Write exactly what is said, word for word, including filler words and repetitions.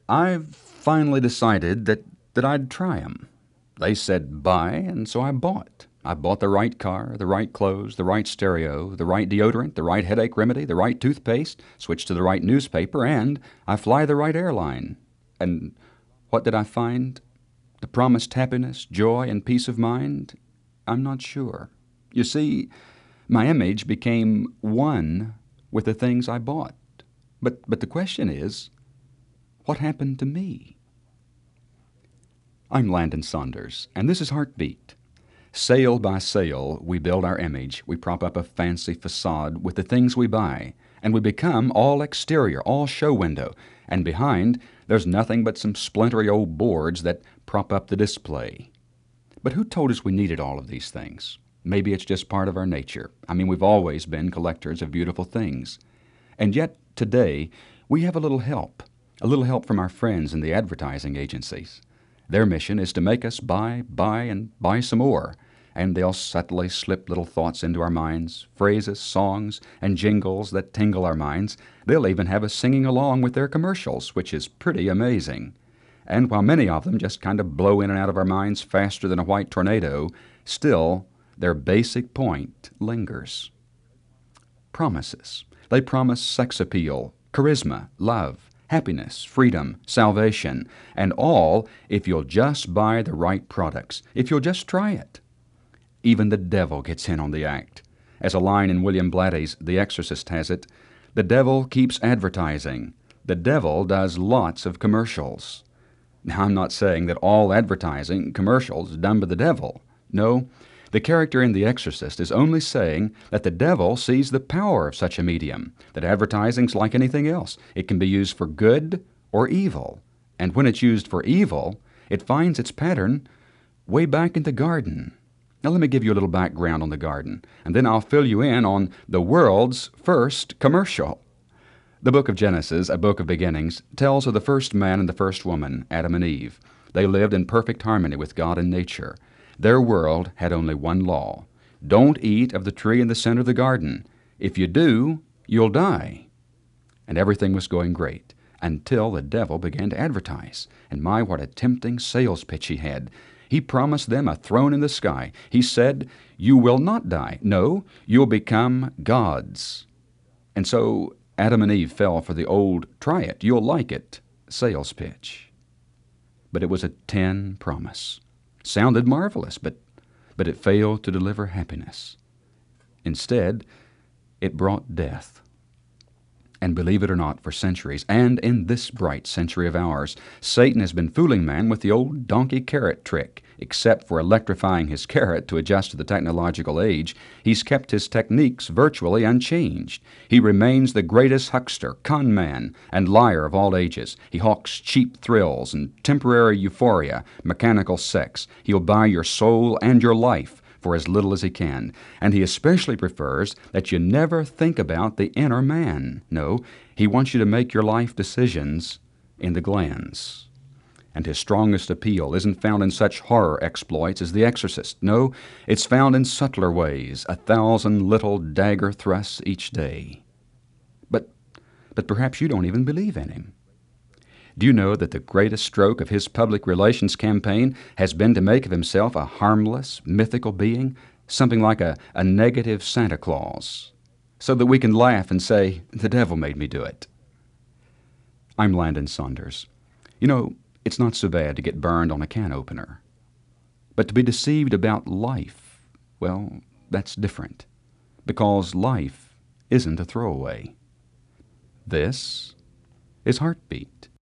I've finally decided that, that I'd try 'em. They said buy, and so I bought. I bought the right car, the right clothes, the right stereo, the right deodorant, the right headache remedy, the right toothpaste, switched to the right newspaper, and I fly the right airline. And what did I find? The promised happiness, joy, and peace of mind? I'm not sure. You see, my image became one with the things I bought. But, but the question is, what happened to me? I'm Landon Saunders, and this is Heartbeat. Sale by sale, we build our image, we prop up a fancy facade with the things we buy, and we become all exterior, all show window, and behind there's nothing but some splintery old boards that prop up the display. But who told us we needed all of these things? Maybe it's just part of our nature. I mean, we've always been collectors of beautiful things. And yet, today, we have a little help, a little help from our friends in the advertising agencies. Their mission is to make us buy, buy, and buy some more, and they'll subtly slip little thoughts into our minds, phrases, songs, and jingles that tingle our minds. They'll even have us singing along with their commercials, which is pretty amazing. And while many of them just kind of blow in and out of our minds faster than a white tornado, still, their basic point lingers. Promises. They promise sex appeal, charisma, love, happiness, freedom, salvation, and all if you'll just buy the right products, if you'll just try it. Even the devil gets in on the act. As a line in William Blatty's The Exorcist has it, the devil keeps advertising. The devil does lots of commercials. Now, I'm not saying that all advertising commercials is done by the devil. No, the character in The Exorcist is only saying that the devil sees the power of such a medium, that advertising's like anything else. It can be used for good or evil. And when it's used for evil, it finds its pattern way back in the garden. Now let me give you a little background on the garden, and then I'll fill you in on the world's first commercial. The book of Genesis, a book of beginnings, tells of the first man and the first woman, Adam and Eve. They lived in perfect harmony with God and nature. Their world had only one law. Don't eat of the tree in the center of the garden. If you do, you'll die. And everything was going great until the devil began to advertise. And my, what a tempting sales pitch he had. He promised them a throne in the sky. He said, you will not die. No, you'll become gods. And so Adam and Eve fell for the old try it, you'll like it sales pitch. But it was a ten promise. Sounded marvelous, but, but it failed to deliver happiness. Instead, it brought death. And believe it or not, for centuries, and in this bright century of ours, Satan has been fooling man with the old donkey carrot trick. Except for electrifying his carrot to adjust to the technological age, he's kept his techniques virtually unchanged. He remains the greatest huckster, con man, and liar of all ages. He hawks cheap thrills and temporary euphoria, mechanical sex. He'll buy your soul and your life for as little as he can. And he especially prefers that you never think about the inner man. No, he wants you to make your life decisions in the glands. And his strongest appeal isn't found in such horror exploits as The Exorcist. No, it's found in subtler ways, a thousand little dagger thrusts each day. But, but perhaps you don't even believe in him. Do you know that the greatest stroke of his public relations campaign has been to make of himself a harmless, mythical being, something like a, a negative Santa Claus, so that we can laugh and say, the devil made me do it? I'm Landon Saunders. You know, it's not so bad to get burned on a can opener. But to be deceived about life, well, that's different, because life isn't a throwaway. This is Heartbeat.